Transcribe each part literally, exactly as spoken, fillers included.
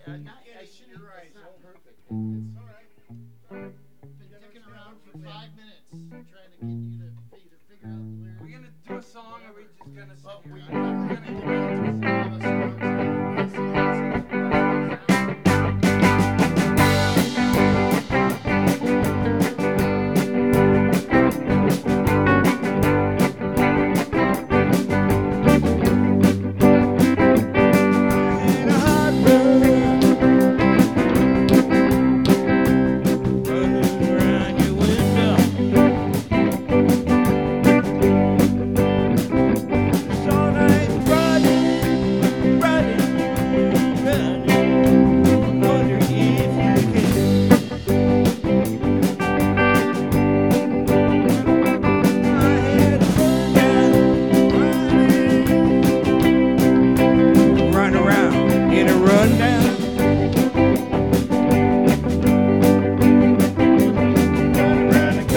I, not, I shouldn't. You're right. It's not perfect. It's all right. All right. Been dicking around for five minutes trying to get you to either figure out the lyrics. We're gonna do a song, or we just gonna sit Well, here? we, I- we're gonna get into a lot of songs. Run around in a rundown. Run around the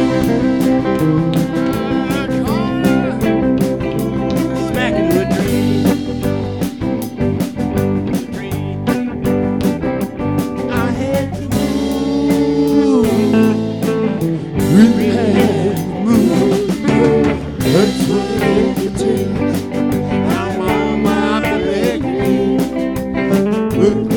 corner. Smacking with dreams. I had to move. Really had to move. That's what it takes. I'm on my back.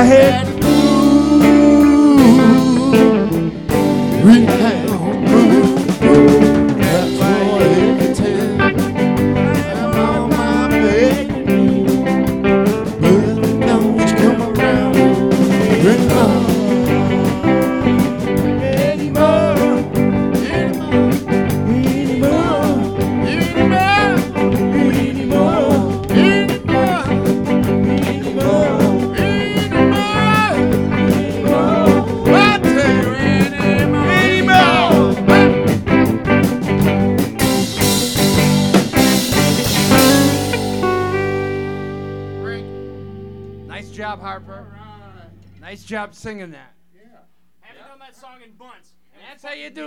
I had to move. We had to move. That's all I can tell. I'm on my bed, but don't you come around anymore, anymore, anymore, anymore, anymore, anymore, anymore, anymore, anymore. I tell you anymore, anymore. Nice job, Harper. All right. Nice job singing that. Yeah. Haven't done that song in months. That's how you do